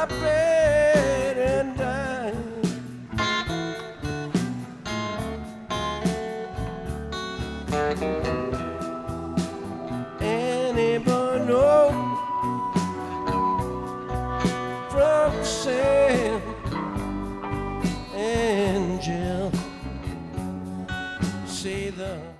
my bed and dying. Anybody know from San Angel? Say the